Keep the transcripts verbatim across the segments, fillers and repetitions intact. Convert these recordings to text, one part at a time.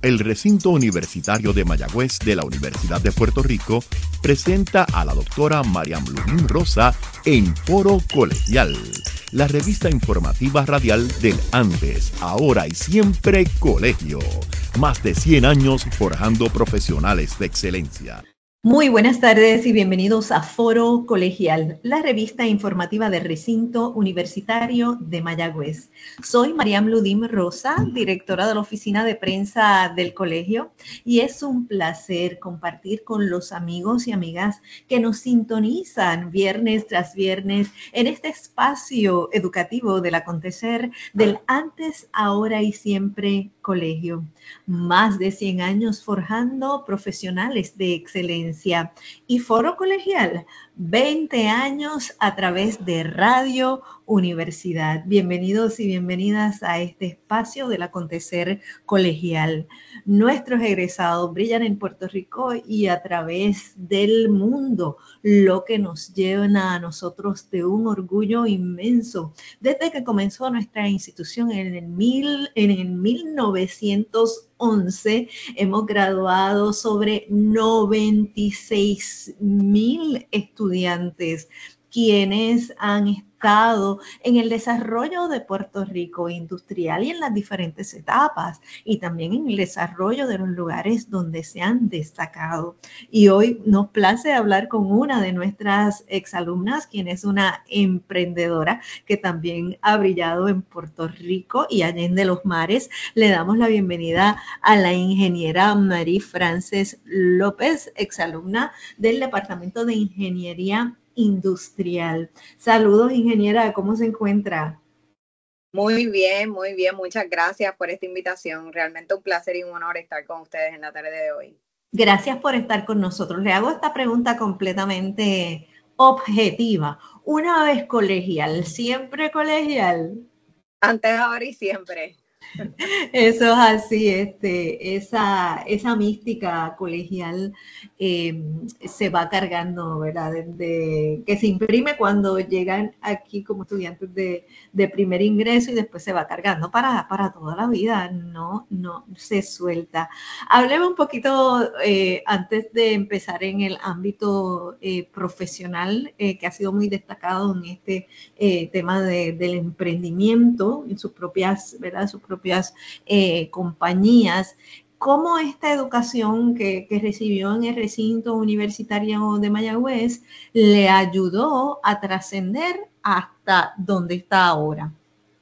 El recinto universitario de Mayagüez de la Universidad de Puerto Rico presenta a la doctora Mariam Ludín Rosa en Foro Colegial, la revista informativa radial del antes, ahora y siempre colegio. Más de cien años forjando profesionales de excelencia. Muy buenas tardes y bienvenidos a Foro Colegial, la revista informativa del recinto universitario de Mayagüez. Soy Mariam Ludín Rosa, directora de la oficina de prensa del colegio, y es un placer compartir con los amigos y amigas que nos sintonizan viernes tras viernes en este espacio educativo del acontecer del antes, ahora y siempre colegio. Más de cien años forjando profesionales de excelencia. Y Foro Colegial, veinte años a través de Radio Universidad. Bienvenidos y bienvenidas a este espacio del acontecer colegial. Nuestros egresados brillan en Puerto Rico y a través del mundo, lo que nos llena a nosotros de un orgullo inmenso. Desde que comenzó nuestra institución en el, mil, en el mil novecientos once, hemos graduado sobre noventa y seis mil estudiantes, quienes han estado en el desarrollo de Puerto Rico industrial y en las diferentes etapas, y también en el desarrollo de los lugares donde se han destacado. Y hoy nos place hablar con una de nuestras exalumnas, quien es una emprendedora que también ha brillado en Puerto Rico y allende los mares. Le damos la bienvenida a la ingeniera Marie Frances López, exalumna del Departamento de Ingeniería Industrial. Saludos, ingeniera, ¿cómo se encuentra? Muy bien, muy bien. Muchas gracias por esta invitación. Realmente un placer y un honor estar con ustedes en la tarde de hoy. Gracias por estar con nosotros. Le hago esta pregunta completamente objetiva. Una vez colegial, ¿siempre colegial? Antes, ahora y siempre. Eso es así, este, esa, esa mística colegial eh, se va cargando, ¿verdad? Desde que se imprime cuando llegan aquí como estudiantes de, de primer ingreso y después se va cargando para, para toda la vida, no, no se suelta. Hablemos un poquito eh, antes de empezar en el ámbito eh, profesional, eh, que ha sido muy destacado en este eh, tema de, del emprendimiento, en sus propias, ¿verdad? Sus propias eh, compañías. ¿Cómo esta educación que, que recibió en el recinto universitario de Mayagüez le ayudó a trascender hasta donde está ahora?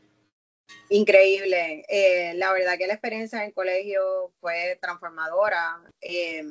Increíble. Eh, la verdad que la experiencia en el colegio fue transformadora. Eh,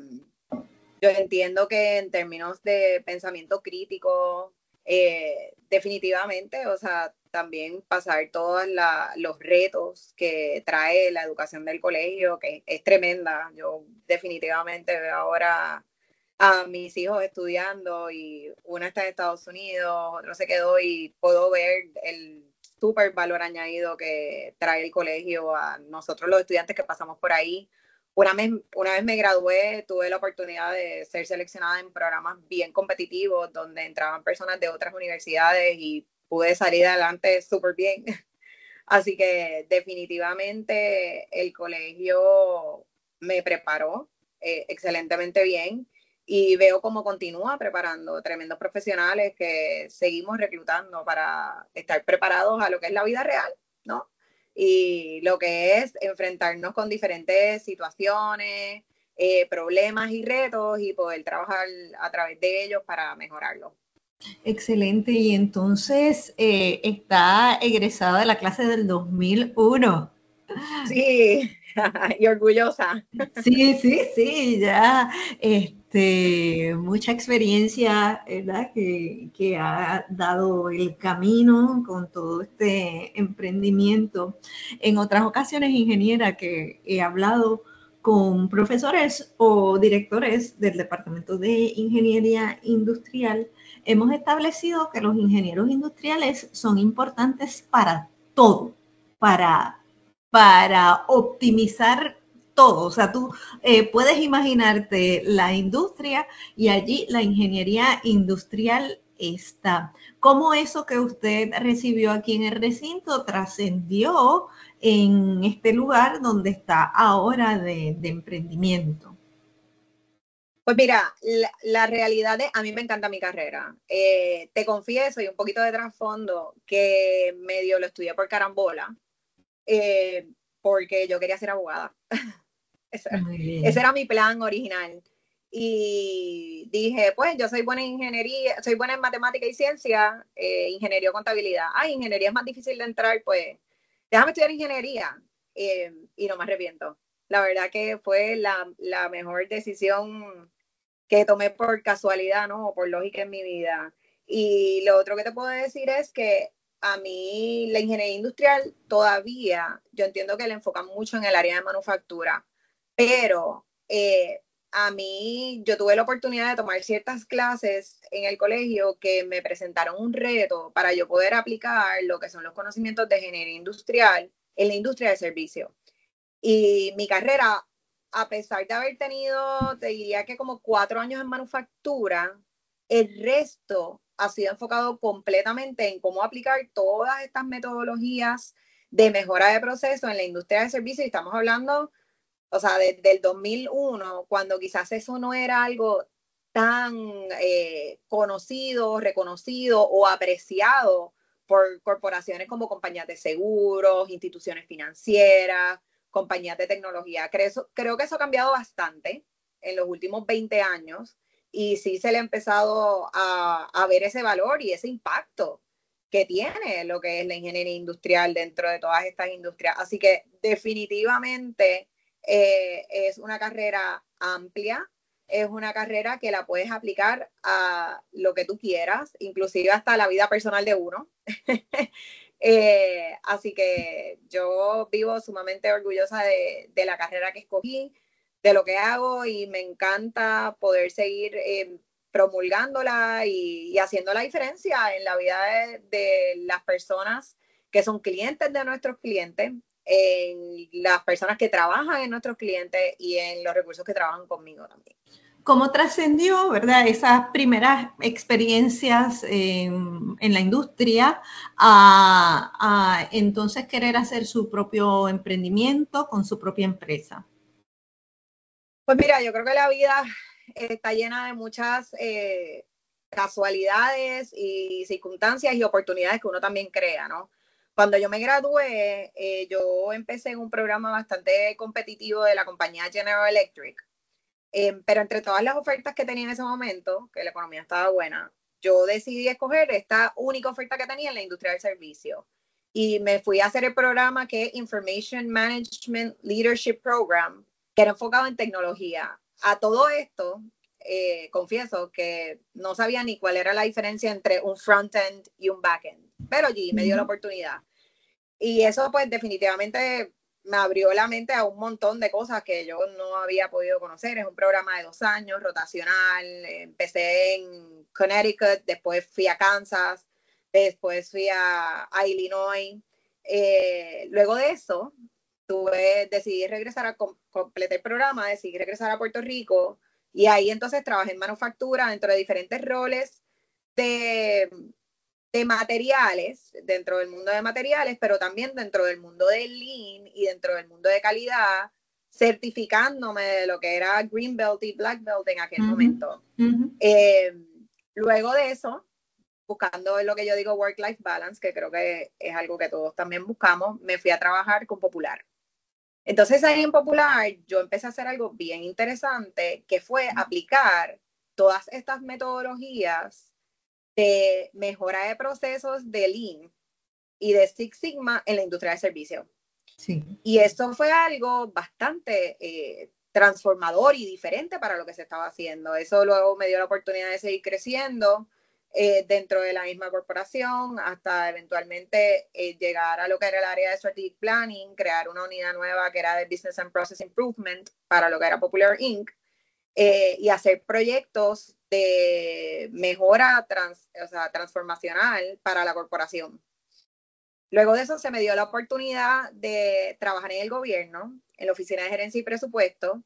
yo entiendo que en términos de pensamiento crítico, eh, definitivamente, o sea, también pasar todos la, los retos que trae la educación del colegio, que es tremenda. Yo definitivamente veo ahora a mis hijos estudiando y uno está en Estados Unidos, otro se quedó y puedo ver el súper valor añadido que trae el colegio a nosotros los estudiantes que pasamos por ahí. Una vez, una vez me gradué, tuve la oportunidad de ser seleccionada en programas bien competitivos donde entraban personas de otras universidades y pude salir adelante súper bien. Así que definitivamente el colegio me preparó eh, excelentemente bien y veo cómo continúa preparando tremendos profesionales que seguimos reclutando para estar preparados a lo que es la vida real, ¿no? Y lo que es enfrentarnos con diferentes situaciones, eh, problemas y retos y poder trabajar a través de ellos para mejorarlo. Excelente, y entonces eh, está egresada de la clase del dos mil uno. Sí, y orgullosa. Sí, sí, sí, ya este, mucha experiencia, ¿verdad? Que, que ha dado el camino con todo este emprendimiento. En otras ocasiones, ingeniera, que he hablado con profesores o directores del Departamento de Ingeniería Industrial, hemos establecido que los ingenieros industriales son importantes para todo, para, para optimizar todo. O sea, tú eh, puedes imaginarte la industria y allí la ingeniería industrial está. ¿Cómo eso que usted recibió aquí en el recinto trascendió en este lugar donde está ahora de, de emprendimiento? Pues mira, la, la realidad es, a mí me encanta mi carrera. Eh, te confieso, y un poquito de trasfondo, que medio lo estudié por carambola, eh, porque yo quería ser abogada. ese, Muy ese bien. era mi plan original. Y dije, pues yo soy buena en ingeniería, soy buena en matemática y ciencia, eh, ingeniería o contabilidad. Ah, ingeniería es más difícil de entrar, pues déjame estudiar ingeniería. Eh, y no me arrepiento. La verdad que fue la, la mejor decisión que tomé por casualidad, ¿no? O por lógica en mi vida. Y lo otro que te puedo decir es que a mí la ingeniería industrial todavía, yo entiendo que le enfocan mucho en el área de manufactura, pero eh, a mí yo tuve la oportunidad de tomar ciertas clases en el colegio que me presentaron un reto para yo poder aplicar lo que son los conocimientos de ingeniería industrial en la industria del servicio. Y mi carrera, a pesar de haber tenido, te diría que como cuatro años en manufactura, el resto ha sido enfocado completamente en cómo aplicar todas estas metodologías de mejora de proceso en la industria de servicios. Y estamos hablando, o sea, desde el dos mil uno, cuando quizás eso no era algo tan eh, conocido, reconocido o apreciado por corporaciones como compañías de seguros, instituciones financieras, compañías de tecnología. Creo, creo que eso ha cambiado bastante en los últimos veinte años y sí se le ha empezado a, a ver ese valor y ese impacto que tiene lo que es la ingeniería industrial dentro de todas estas industrias. Así que definitivamente eh, es una carrera amplia, es una carrera que la puedes aplicar a lo que tú quieras, inclusive hasta la vida personal de uno. eh, así que yo vivo sumamente orgullosa de, de, la carrera que escogí, de lo que hago y me encanta poder seguir eh, promulgándola y, y haciendo la diferencia en la vida de, de las personas que son clientes de nuestros clientes, en las personas que trabajan en nuestros clientes y en los recursos que trabajan conmigo también. ¿Cómo trascendió, verdad, esas primeras experiencias en, en la industria a, a entonces querer hacer su propio emprendimiento con su propia empresa? Pues mira, yo creo que la vida está llena de muchas eh, casualidades y circunstancias y oportunidades que uno también crea, ¿no? Cuando yo me gradué, eh, yo empecé en un programa bastante competitivo de la compañía General Electric, eh, pero entre todas las ofertas que tenía en ese momento, que la economía estaba buena, yo decidí escoger esta única oferta que tenía en la industria del servicio. Y me fui a hacer el programa que es Information Management Leadership Program, que era enfocado en tecnología. A todo esto, eh, confieso que no sabía ni cuál era la diferencia entre un front-end y un back-end, pero allí me dio la oportunidad. Y eso pues definitivamente me abrió la mente a un montón de cosas que yo no había podido conocer. Es un programa de dos años, rotacional. Empecé en Connecticut, después fui a Kansas, después fui a, a Illinois. Eh, luego de eso, tuve, decidí regresar a completar el programa, decidí regresar a Puerto Rico y ahí entonces trabajé en manufactura dentro de diferentes roles de de materiales, dentro del mundo de materiales, pero también dentro del mundo del Lean y dentro del mundo de calidad, certificándome de lo que era Green Belt y Black Belt en aquel uh-huh. momento. Uh-huh. Eh, luego de eso, buscando lo que yo digo work-life balance, que creo que es algo que todos también buscamos, me fui a trabajar con Popular. Entonces ahí en Popular yo empecé a hacer algo bien interesante, que fue aplicar todas estas metodologías de mejora de procesos de Lean y de Six Sigma en la industria del servicio. Sí. Y eso fue algo bastante eh, transformador y diferente para lo que se estaba haciendo. Eso luego me dio la oportunidad de seguir creciendo eh, dentro de la misma corporación hasta eventualmente eh, llegar a lo que era el área de Strategic Planning, crear una unidad nueva que era de Business and Process Improvement para lo que era Popular incorporated. Eh, y hacer proyectos de mejora trans, o sea, transformacional para la corporación. Luego de eso se me dio la oportunidad de trabajar en el gobierno, en la Oficina de Gerencia y Presupuesto,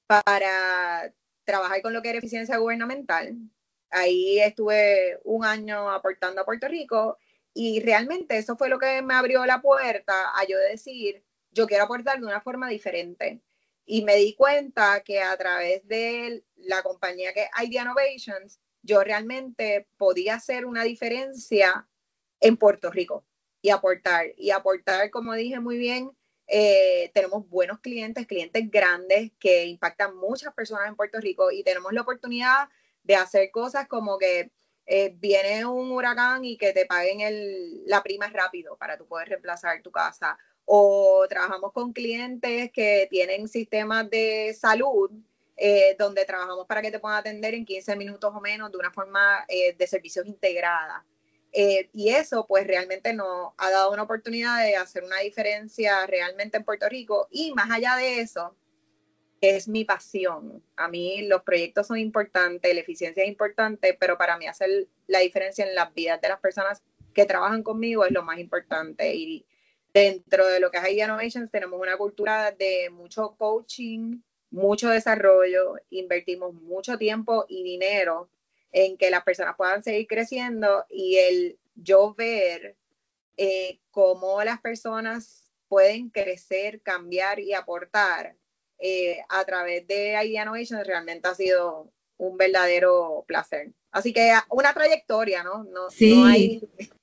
para trabajar con lo que era eficiencia gubernamental. Ahí estuve un año aportando a Puerto Rico y realmente eso fue lo que me abrió la puerta a yo decir, yo quiero aportar de una forma diferente. Y me di cuenta que a través de la compañía que es Idea Innovations, yo realmente podía hacer una diferencia en Puerto Rico y aportar. Y aportar, como dije muy bien, eh, tenemos buenos clientes, clientes grandes que impactan muchas personas en Puerto Rico y tenemos la oportunidad de hacer cosas como que eh, viene un huracán y que te paguen el, la prima rápido para tú poder reemplazar tu casa. O trabajamos con clientes que tienen sistemas de salud eh, donde trabajamos para que te puedan atender en quince minutos o menos de una forma eh, de servicios integrada. Eh, y eso pues realmente nos ha dado una oportunidad de hacer una diferencia realmente en Puerto Rico. Y más allá de eso, es mi pasión. A mí los proyectos son importantes, la eficiencia es importante, pero para mí hacer la diferencia en las vidas de las personas que trabajan conmigo es lo más importante. Y dentro de lo que es Idea Innovations tenemos una cultura de mucho coaching, mucho desarrollo, invertimos mucho tiempo y dinero en que las personas puedan seguir creciendo y el yo ver eh, cómo las personas pueden crecer, cambiar y aportar eh, a través de Idea Innovations realmente ha sido un verdadero placer. Así que una trayectoria, ¿no? No, sí. no hay...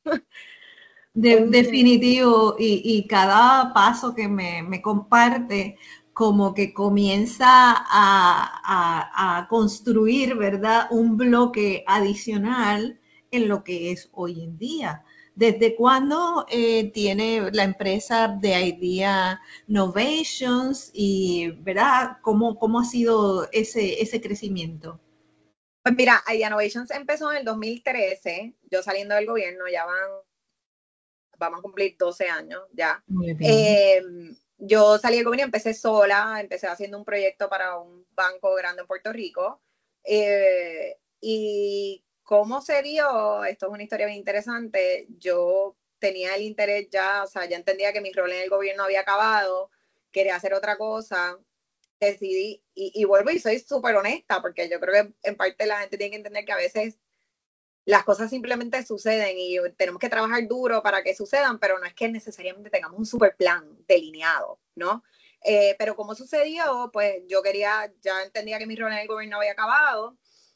De, un... Definitivo, y, y cada paso que me, me comparte como que comienza a, a, a construir, ¿verdad?, un bloque adicional en lo que es hoy en día. ¿Desde cuándo eh, tiene la empresa de Idea Innovations y, ¿verdad?, cómo, cómo ha sido ese, ese crecimiento? Pues mira, Idea Innovations empezó en el dos mil trece, yo saliendo del gobierno, ya van, vamos a cumplir doce años ya. Muy bien. Eh, yo salí del gobierno y empecé sola, empecé haciendo un proyecto para un banco grande en Puerto Rico. Eh, y cómo se dio, esto es una historia bien interesante, yo tenía el interés ya, o sea, ya entendía que mi rol en el gobierno había acabado, quería hacer otra cosa, decidí, y, y vuelvo y soy súper honesta, porque yo creo que en parte la gente tiene que entender que a veces las cosas simplemente suceden y tenemos que trabajar duro para que sucedan, pero no es que necesariamente tengamos un super plan delineado, ¿no? Eh, pero como sucedió, pues yo quería, ya entendía que mi rol en el gobierno había acabado,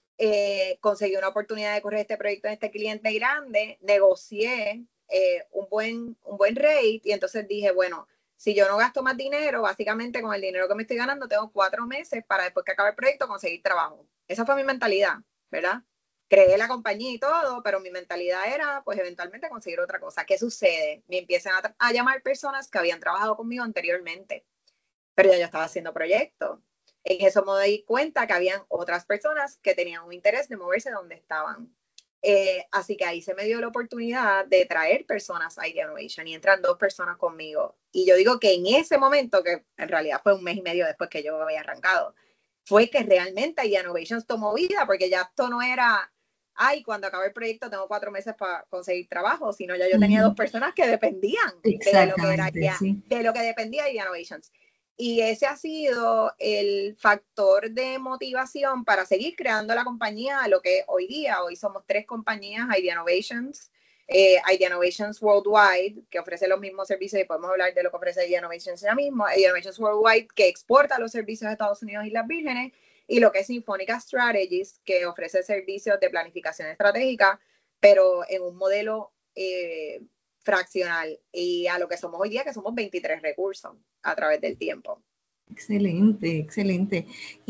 eh, conseguí una oportunidad de correr este proyecto en este cliente grande, negocié eh, un, buen, un buen rate y entonces dije, bueno, si yo no gasto más dinero, básicamente con el dinero que me estoy ganando, tengo cuatro meses para después que acabe el proyecto conseguir trabajo. Esa fue mi mentalidad, ¿verdad? Creé la compañía y todo, pero mi mentalidad era, pues, eventualmente conseguir otra cosa. ¿Qué sucede? Me empiezan a, a llamar personas que habían trabajado conmigo anteriormente, pero ya yo estaba haciendo proyectos. En eso me di cuenta que habían otras personas que tenían un interés de moverse donde estaban. Eh, así que ahí se me dio la oportunidad de traer personas a Idea Innovation y entran dos personas conmigo. Y yo digo que en ese momento, que en realidad fue un mes y medio después que yo había arrancado, fue que realmente Idea Innovations tomó vida, porque ya esto no era, ay, cuando acabe el proyecto tengo cuatro meses para conseguir trabajo, sino ya yo tenía uh-huh. dos personas que dependían de lo que era ya, sí. de lo que dependía Idea Innovations. Y ese ha sido el factor de motivación para seguir creando la compañía a lo que es hoy día. Hoy somos tres compañías, Idea Innovations, eh, Idea Innovations Worldwide, que ofrece los mismos servicios, y podemos hablar de lo que ofrece Idea Innovations ya mismo, Idea Innovations Worldwide, que exporta los servicios a Estados Unidos y Islas Vírgenes, y lo que es Sinfónica Strategies, que ofrece servicios de planificación estratégica, pero en un modelo eh, fraccional, y a lo que somos hoy día, que somos veintitrés recursos a través del tiempo. Excelente, excelente.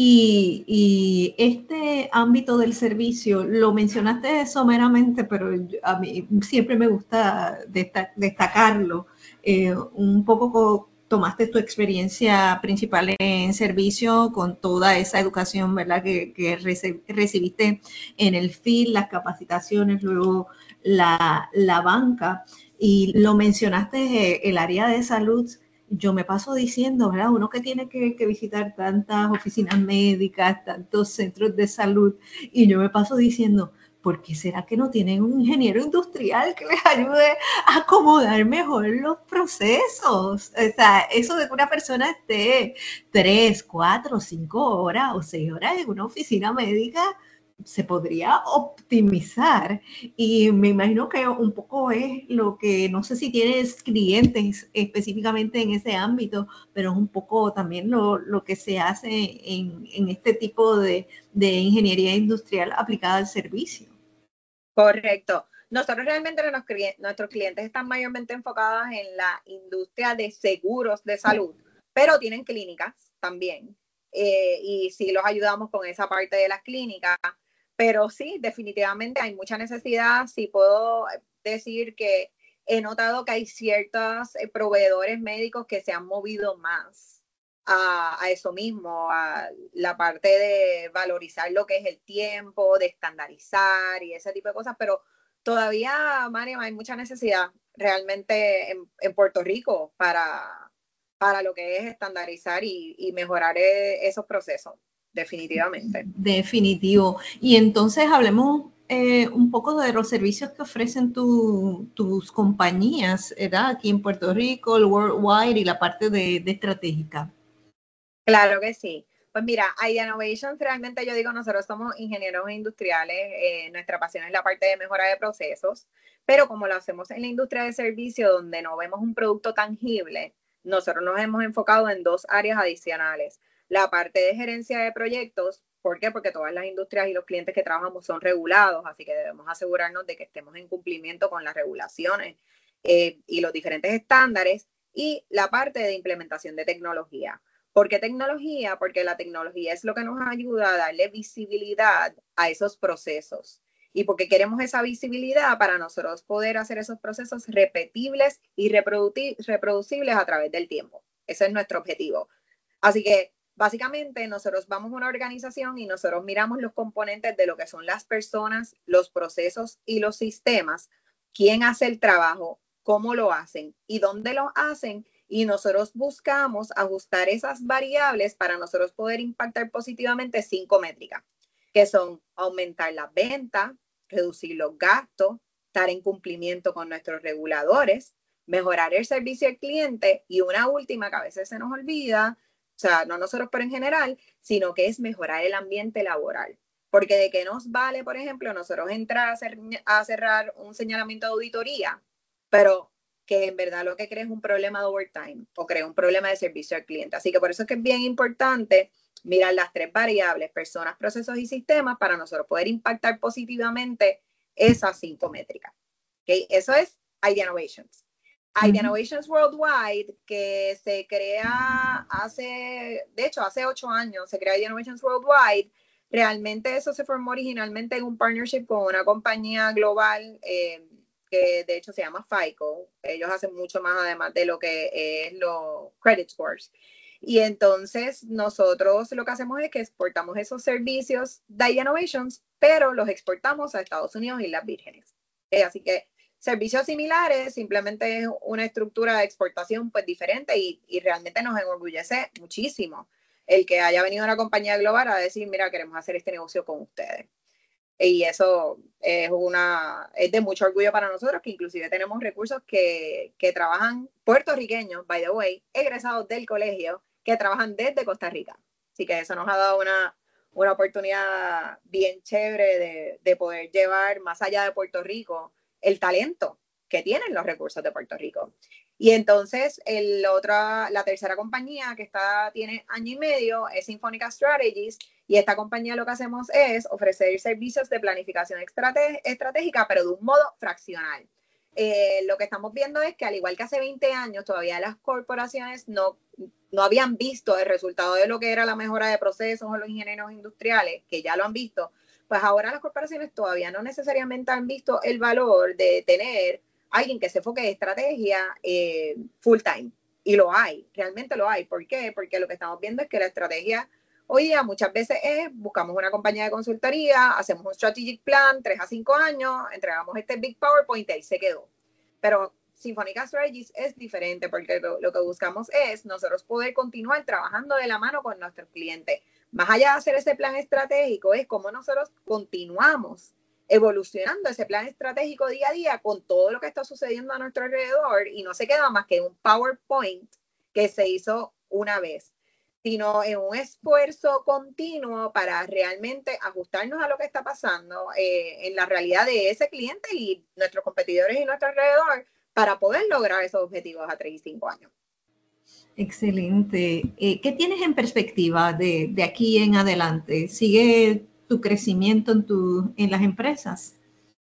Y, y este ámbito del servicio, lo mencionaste someramente, pero a mí siempre me gusta destac- destacarlo. Eh, un poco tomaste tu experiencia principal en servicio con toda esa educación, ¿verdad?, que, que rece- recibiste en el F I L, las capacitaciones, luego la, la banca. Y lo mencionaste, eh, el área de salud. Yo me paso diciendo, ¿verdad?, uno que tiene que, que visitar tantas oficinas médicas, tantos centros de salud, y yo me paso diciendo, ¿por qué será que no tienen un ingeniero industrial que les ayude a acomodar mejor los procesos? O sea, eso de que una persona esté tres, cuatro, cinco horas o seis horas en una oficina médica, se podría optimizar, y me imagino que un poco es lo que, no sé si tienes clientes específicamente en ese ámbito, pero es un poco también lo, lo que se hace en, en este tipo de, de ingeniería industrial aplicada al servicio. Correcto. Nosotros realmente nuestros clientes están mayormente enfocados en la industria de seguros de salud, pero tienen clínicas también. Eh, y sí los ayudamos con esa parte de las clínicas. Pero sí, definitivamente hay mucha necesidad. Sí puedo decir que he notado que hay ciertos eh, proveedores médicos que se han movido más a, a eso mismo, a la parte de valorizar lo que es el tiempo, de estandarizar y ese tipo de cosas, pero todavía, Mario, hay mucha necesidad realmente en, en Puerto Rico para, para lo que es estandarizar y, y mejorar eh, esos procesos, definitivamente. Definitivo. Y entonces hablemos eh, un poco de los servicios que ofrecen tu, tus compañías, ¿verdad? Aquí en Puerto Rico, el Worldwide y la parte de, de estratégica. Claro que sí. Pues mira, Idea Innovations, realmente yo digo, nosotros somos ingenieros industriales, eh, nuestra pasión es la parte de mejora de procesos, pero como lo hacemos en la industria de servicio, donde no vemos un producto tangible, nosotros nos hemos enfocado en dos áreas adicionales. La parte de gerencia de proyectos, ¿por qué? Porque todas las industrias y los clientes que trabajamos son regulados, así que debemos asegurarnos de que estemos en cumplimiento con las regulaciones eh, y los diferentes estándares, y la parte de implementación de tecnología. ¿Por qué tecnología? Porque la tecnología es lo que nos ayuda a darle visibilidad a esos procesos. Y porque queremos esa visibilidad para nosotros poder hacer esos procesos repetibles y reproducibles a través del tiempo. Ese es nuestro objetivo. Así que, básicamente, nosotros vamos a una organización y nosotros miramos los componentes de lo que son las personas, los procesos y los sistemas, quién hace el trabajo, cómo lo hacen y dónde lo hacen, y nosotros buscamos ajustar esas variables para nosotros poder impactar positivamente cinco métricas, que son aumentar las ventas, reducir los gastos, estar en cumplimiento con nuestros reguladores, mejorar el servicio al cliente, y una última que a veces se nos olvida, o sea, no nosotros pero en general, sino que es mejorar el ambiente laboral. Porque de qué nos vale, por ejemplo, nosotros entrar a, hacer, a cerrar un señalamiento de auditoría, pero que en verdad lo que crea es un problema de overtime o crea un problema de servicio al cliente. Así que por eso es que es bien importante mirar las tres variables, personas, procesos y sistemas, para nosotros poder impactar positivamente esas cinco métricas. ¿Okay? Eso es Idea Innovations. Idea uh-huh. Innovations Worldwide, que se crea hace, de hecho, hace ocho años, se crea Idea Innovations Worldwide. Realmente eso se formó originalmente en un partnership con una compañía global eh, que de hecho se llama FICO. Ellos hacen mucho más además de lo que es los credit scores. Y entonces nosotros lo que hacemos es que exportamos esos servicios de Idea Innovations, pero los exportamos a Estados Unidos y las Vírgenes. Eh, así que servicios similares, simplemente es una estructura de exportación pues diferente, y, y realmente nos enorgullece muchísimo el que haya venido una compañía global a decir, mira, queremos hacer este negocio con ustedes. Y eso es, una, es de mucho orgullo para nosotros, que inclusive tenemos recursos que, que trabajan puertorriqueños, by the way, egresados del colegio, que trabajan desde Costa Rica. Así que eso nos ha dado una, una oportunidad bien chévere de, de poder llevar más allá de Puerto Rico el talento que tienen los recursos de Puerto Rico. Y entonces el otra, la tercera compañía que está, tiene año y medio es Sinfónica Strategies, y esta compañía lo que hacemos es ofrecer servicios de planificación estrate- estratégica, pero de un modo fraccional. Eh, lo que estamos viendo es que al igual que hace veinte años, todavía las corporaciones no, no habían visto el resultado de lo que era la mejora de procesos o los ingenieros industriales, que ya lo han visto, pues ahora las corporaciones todavía no necesariamente han visto el valor de tener alguien que se enfoque en estrategia eh, full time. Y lo hay, realmente lo hay. ¿Por qué? Porque lo que estamos viendo es que la estrategia hoy día muchas veces es, buscamos una compañía de consultoría, hacemos un strategic plan, tres a cinco años, entregamos este big PowerPoint y ahí se quedó. Pero Sinfónica Strategies es diferente, porque lo, lo que buscamos es nosotros poder continuar trabajando de la mano con nuestros clientes. Más allá de hacer ese plan estratégico, es cómo nosotros continuamos evolucionando ese plan estratégico día a día con todo lo que está sucediendo a nuestro alrededor, y no se queda más que un PowerPoint que se hizo una vez. sino en un esfuerzo continuo para realmente ajustarnos a lo que está pasando eh, en la realidad de ese cliente y nuestros competidores y nuestro alrededor para poder lograr esos objetivos a tres y cinco años. Excelente. Eh, ¿Qué tienes en perspectiva de, de aquí en adelante? ¿Sigue tu crecimiento en, tu, en las empresas?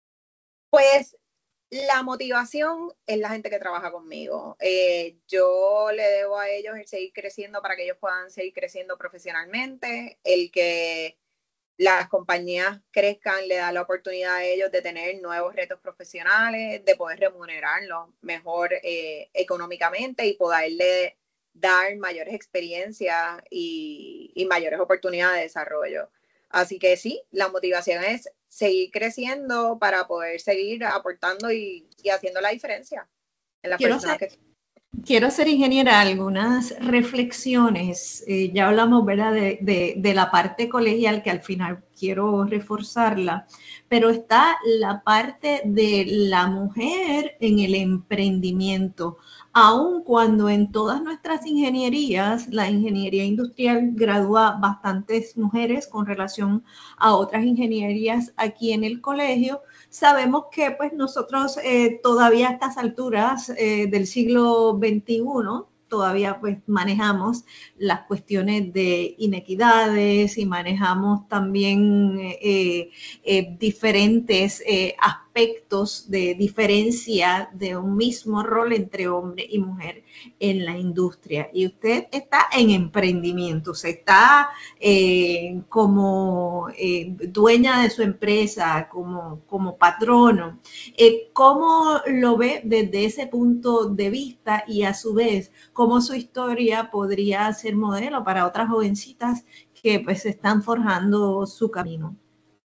Pues la motivación es la gente que trabaja conmigo. Eh, yo le debo a ellos el seguir creciendo para que ellos puedan seguir creciendo profesionalmente, el que las compañías crezcan le da la oportunidad a ellos de tener nuevos retos profesionales, de poder remunerarlos mejor eh, económicamente y poderle dar mayores experiencias y, y mayores oportunidades de desarrollo. Así que sí, la motivación es seguir creciendo para poder seguir aportando y, y haciendo la diferencia en las Quiero personas hacer, que... quiero hacer, ingeniera, algunas reflexiones. Eh, ya hablamos, ¿verdad?, de, de, de la parte colegial, que al final quiero reforzarla, pero está la parte de la mujer en el emprendimiento. Aun cuando en todas nuestras ingenierías, la ingeniería industrial gradúa bastantes mujeres con relación a otras ingenierías aquí en el colegio, sabemos que pues nosotros eh, todavía a estas alturas eh, del siglo veintiuno todavía pues manejamos las cuestiones de inequidades y manejamos también eh, eh, diferentes eh, aspectos de diferencia de un mismo rol entre hombre y mujer en la industria. Y usted está en emprendimiento, usted está eh, como eh, dueña de su empresa, como, como patrono. Eh, ¿Cómo lo ve desde ese punto de vista y a su vez cómo su historia podría ser modelo para otras jovencitas que pues están forjando su camino?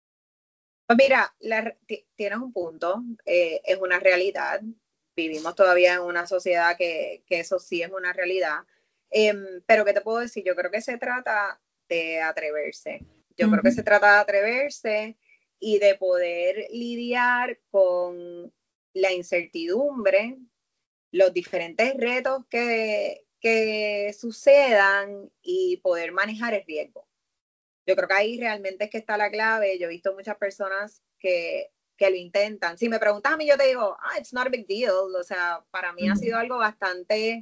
Pues mira, la, tienes un punto, eh, es una realidad. Vivimos todavía en una sociedad que, que eso sí es una realidad. Eh, pero ¿qué te puedo decir? Yo creo que se trata de atreverse. Yo uh-huh. creo que se trata de atreverse y de poder lidiar con la incertidumbre, los diferentes retos que, que sucedan y poder manejar el riesgo. Yo creo que ahí realmente es que está la clave. Yo he visto muchas personas que, que lo intentan. Si me preguntas a mí, yo te digo, ah, it's not a big deal. O sea, para mí uh-huh. ha sido algo bastante,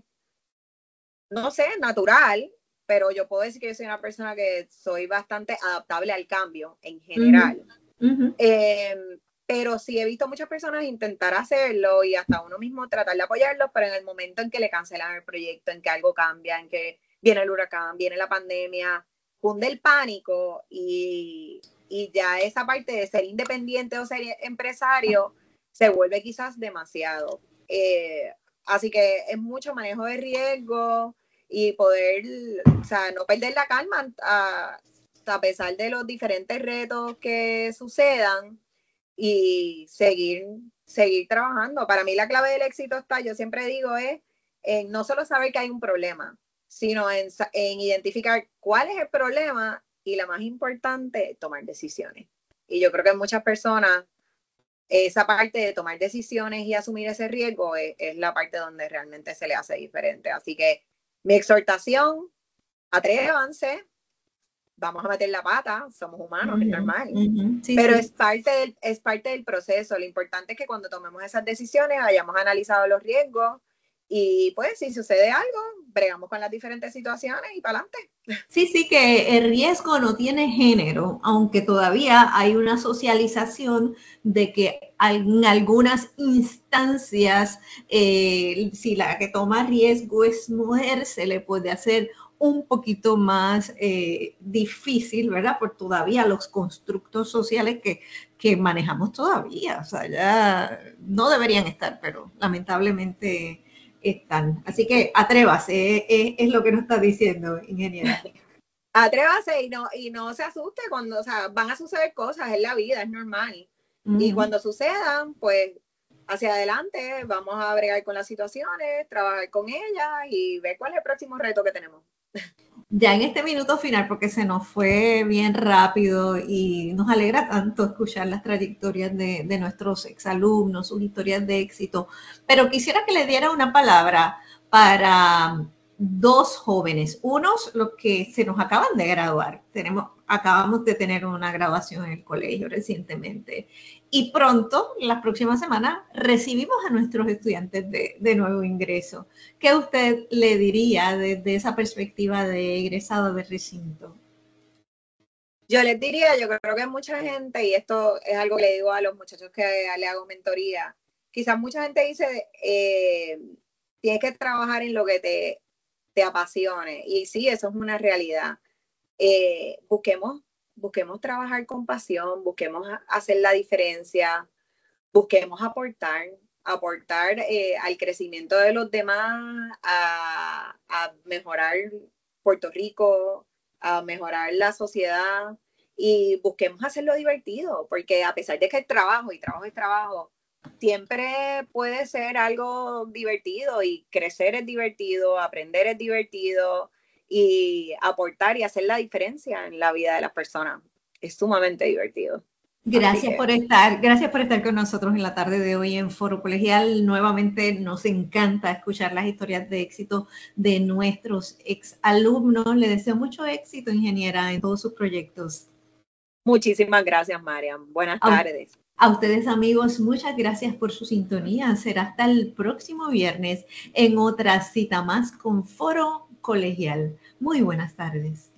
no sé, natural, pero yo puedo decir que yo soy una persona que soy bastante adaptable al cambio en general. Uh-huh. Uh-huh. Eh, pero sí he visto muchas personas intentar hacerlo y hasta uno mismo tratar de apoyarlos, pero en el momento en que le cancelan el proyecto, en que algo cambia, en que viene el huracán, viene la pandemia, cunde el pánico y, y ya esa parte de ser independiente o ser empresario se vuelve quizás demasiado. Eh, así que es mucho manejo de riesgo y poder, o sea, no perder la calma a, a pesar de los diferentes retos que sucedan y seguir, seguir trabajando. Para mí la clave del éxito está, yo siempre digo, es en no solo saber que hay un problema, sino en, en identificar cuál es el problema y la más importante, tomar decisiones. Y yo creo que muchas personas, esa parte de tomar decisiones y asumir ese riesgo es, es la parte donde realmente se le hace diferente. Así que mi exhortación, atrévanse, vamos a meter la pata, somos humanos, uh-huh, es normal. Uh-huh. Sí, pero sí. Es, parte del, es parte del proceso. Lo importante es que cuando tomemos esas decisiones hayamos analizado los riesgos y pues si sucede algo, bregamos con las diferentes situaciones y para adelante. Sí, sí, que el riesgo no tiene género, aunque todavía hay una socialización de que en algunas instancias, eh, si la que toma riesgo es mujer, se le puede hacer un poquito más eh, difícil, ¿verdad? Por todavía los constructos sociales que, que manejamos todavía. O sea, ya no deberían estar, pero lamentablemente están. Así que atrévase, es, es lo que nos está diciendo, ingeniera. Atrévase y no, y no se asuste cuando, o sea, van a suceder cosas, es la vida, es normal. Uh-huh. Y cuando sucedan, pues hacia adelante vamos a bregar con las situaciones, trabajar con ellas y ver cuál es el próximo reto que tenemos. Ya en este minuto final, porque se nos fue bien rápido y nos alegra tanto escuchar las trayectorias de, de nuestros exalumnos, sus historias de éxito, pero quisiera que le diera una palabra para dos jóvenes, unos los que se nos acaban de graduar, tenemos, acabamos de tener una graduación en el colegio recientemente y pronto, las próximas semanas, recibimos a nuestros estudiantes de, de nuevo ingreso. ¿Qué usted le diría desde esa perspectiva de egresado de recinto? Yo les diría, yo creo que mucha gente, y esto es algo que le digo a los muchachos que le hago mentoría, quizás mucha gente dice, eh, tienes que trabajar en lo que te, te apasione. Y sí, eso es una realidad. Eh, busquemos, busquemos trabajar con pasión, busquemos hacer la diferencia, busquemos aportar, aportar eh, al crecimiento de los demás, a, a mejorar Puerto Rico, a mejorar la sociedad y busquemos hacerlo divertido, porque a pesar de que el trabajo y trabajo es trabajo, siempre puede ser algo divertido y crecer es divertido, aprender es divertido y aportar y hacer la diferencia en la vida de las personas. Es sumamente divertido. Gracias por estar, gracias por estar con nosotros en la tarde de hoy en Foro Colegial. Nuevamente nos encanta escuchar las historias de éxito de nuestros exalumnos. Le deseo mucho éxito, ingeniera, en todos sus proyectos. Muchísimas gracias, Mariam. Buenas a, tardes. A ustedes, amigos, muchas gracias por su sintonía. Será hasta el próximo viernes en otra cita más con Foro Colegial. Muy buenas tardes.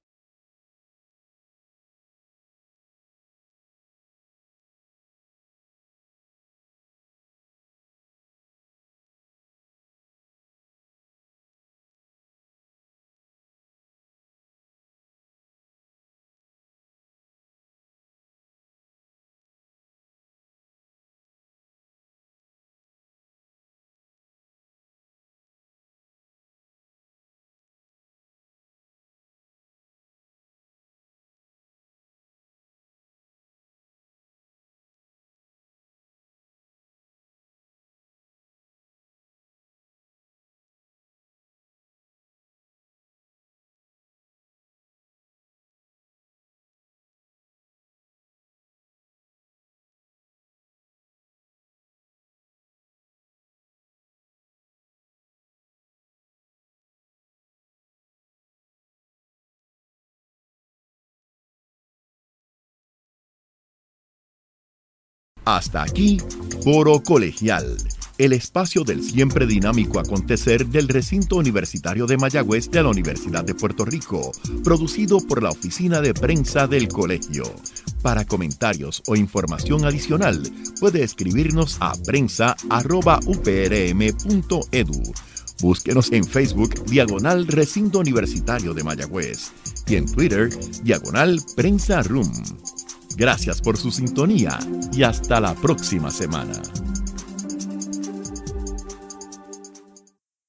Hasta aquí, Foro Colegial, el espacio del siempre dinámico acontecer del recinto universitario de Mayagüez de la Universidad de Puerto Rico, producido por la Oficina de Prensa del Colegio. Para comentarios o información adicional, puede escribirnos a prensa arroba u p r m punto e d u. Búsquenos en Facebook, diagonal Recinto Universitario de Mayagüez, y en Twitter, diagonal Prensa Room. Gracias por su sintonía y hasta la próxima semana.